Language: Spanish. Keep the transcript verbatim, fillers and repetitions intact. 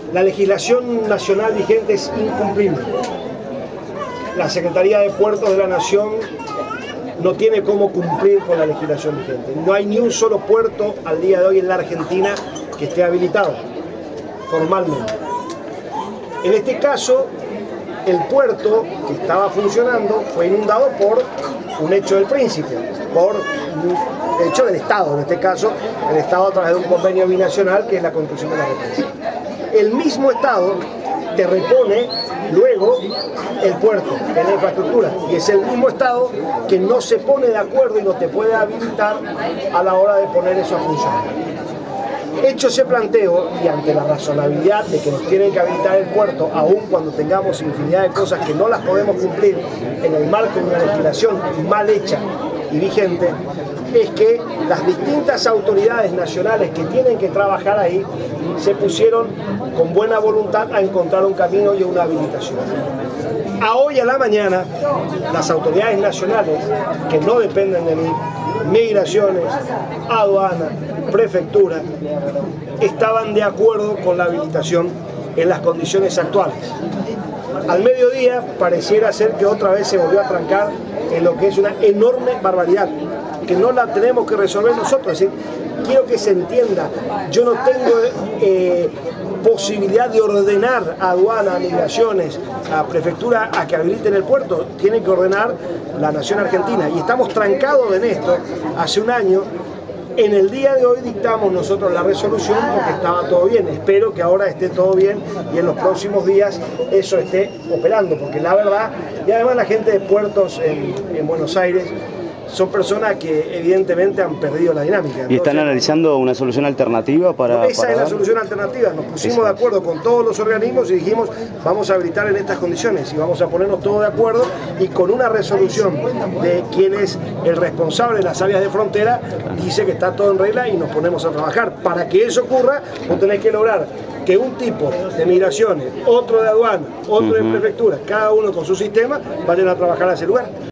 La legislación nacional vigente es incumplible. La Secretaría de Puertos de la Nación no tiene cómo cumplir con la legislación vigente. No hay ni un solo puerto al día de hoy en la Argentina que esté habilitado formalmente. En este caso, el puerto que estaba funcionando fue inundado por un hecho del príncipe, por un hecho del Estado, en este caso, el Estado a través de un convenio binacional que es la construcción de la represa. El mismo Estado te repone luego el puerto, en la infraestructura, y es el mismo Estado que no se pone de acuerdo y no te puede habilitar a la hora de poner eso a funcionar. Hecho ese planteo y ante la razonabilidad de que nos tienen que habilitar el puerto, aun cuando tengamos infinidad de cosas que no las podemos cumplir en el marco de una legislación mal hecha y vigente, es que las distintas autoridades nacionales que tienen que trabajar ahí se pusieron con buena voluntad a encontrar un camino y una habilitación. A hoy a la mañana, las autoridades nacionales, que no dependen de mí, migraciones, aduana, prefectura, estaban de acuerdo con la habilitación en las condiciones actuales. Al mediodía pareciera ser que otra vez se volvió a trancar en lo que es una enorme barbaridad, que no la tenemos que resolver nosotros. Es decir, quiero que se entienda, yo no tengo eh, posibilidad de ordenar a aduana, a migraciones, a prefectura a que habiliten el puerto, tiene que ordenar la nación argentina. Y estamos trancados en esto hace un año. En el día de hoy dictamos nosotros la resolución porque estaba todo bien. Espero que ahora esté todo bien y en los próximos días eso esté operando, porque la verdad, y además la gente de puertos en, en Buenos Aires son personas que evidentemente han perdido la dinámica. Entonces, ¿y están analizando una solución alternativa para...? Esa para es la dar? solución alternativa. Nos pusimos Esa. de acuerdo con todos los organismos y dijimos vamos a habilitar en estas condiciones y vamos a ponernos todos de acuerdo y con una resolución de quién es el responsable de las áreas de frontera dice que está todo en regla y nos ponemos a trabajar. Para que eso ocurra, vos tenés que lograr que un tipo de migraciones, otro de aduana, otro uh-huh. de prefectura, cada uno con su sistema, vayan a trabajar a ese lugar.